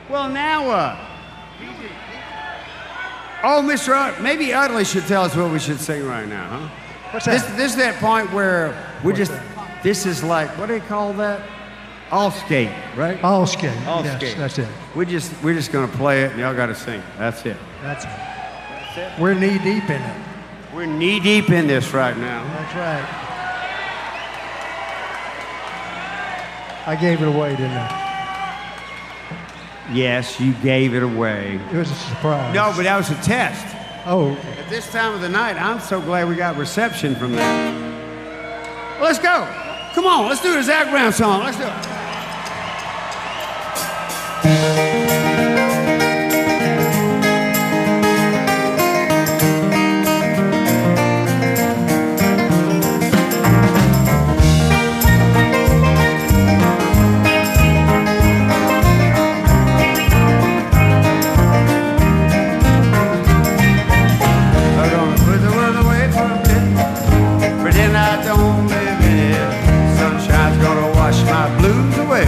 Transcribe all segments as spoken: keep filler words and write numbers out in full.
Well, now what? Oh, Mister Ut- maybe Utley should tell us what we should sing right now, huh? What's This, that? this is that point where we What's just, that? this is like, what do they call that? All skate, right? All skate. All yes, skate. That's it. We just, we're just gonna play it and y'all gotta sing. That's it. That's it. We're knee deep in it. We're knee deep in this right now. That's right. I gave it away, didn't I? Yes, you gave it away. It was a surprise. No, but that was a test. Oh, At this time of the night, I'm so glad we got reception from that. Let's go. Come on, let's do the Zac Brown song. Let's do it. I'm gonna put the world away for a bit, pretend I don't live in it. Sunshine's gonna wash my blues away.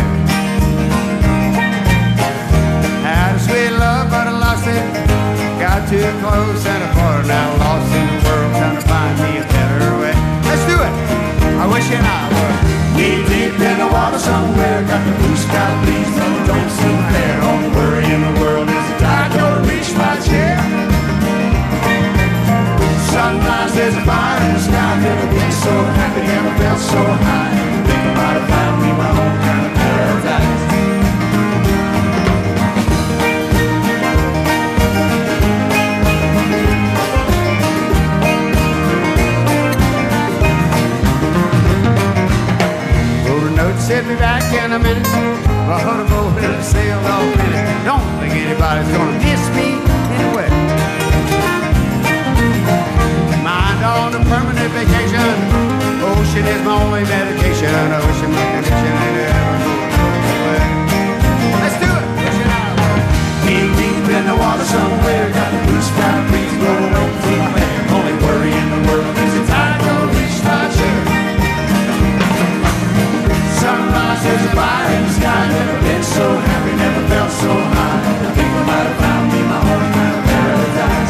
Had a sweet love, but I lost it. Got too close and apart, now lost in the world, trying to find me a better way. Let's do it. I wish and I were knee deep in the water somewhere. Got the blue sky breeze, but it don't seem fair. Only worry in the world is the tide gonna reach my chair. Sometimes there's a fire in the sky. Never been so happy, never felt so high. Think I might have found me my own kind of paradise. Wrote a note, sent me back in a minute. I heard a boat and it sailed off in it. Don't think anybody's gonna miss me anyway. Mind on a permanent vacation. Ocean is my only medication. Ocean, my connection ain't ever going away. Let's do it. Ocean Island. Knee deep in the water somewhere. Got the blue sky breeze blowing up through my hair. Only worry in the world is the tide gonna reach my chair. Sunrise, there's a fire in the sky. Never been so happy, never felt so high. I think I might have found me my own kind of paradise.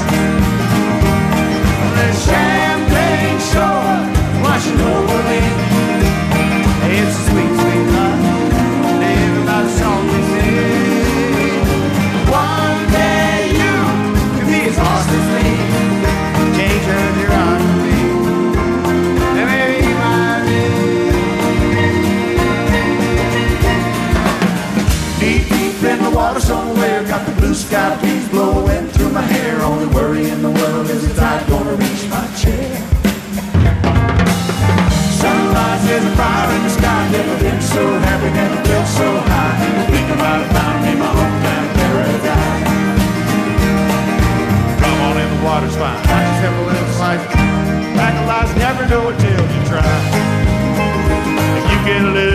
The champagne shore washing over me. It's a sweet, sweet life. Living by the song we sing. One day you can be as lost as me. Change your eyes to me. And maybe my deep, deep in the water somewhere. Got the blue sky breeze blowing through my hair. Only worry in the world is the tide gonna reach my chair. Sunrise, there's a fire in the sky. Never been so happy, never felt so high. I think I might have found me my own kind of paradise. Come on in, the water's fine. I just have a little slice. Back of life's never know it till you try. If you get a little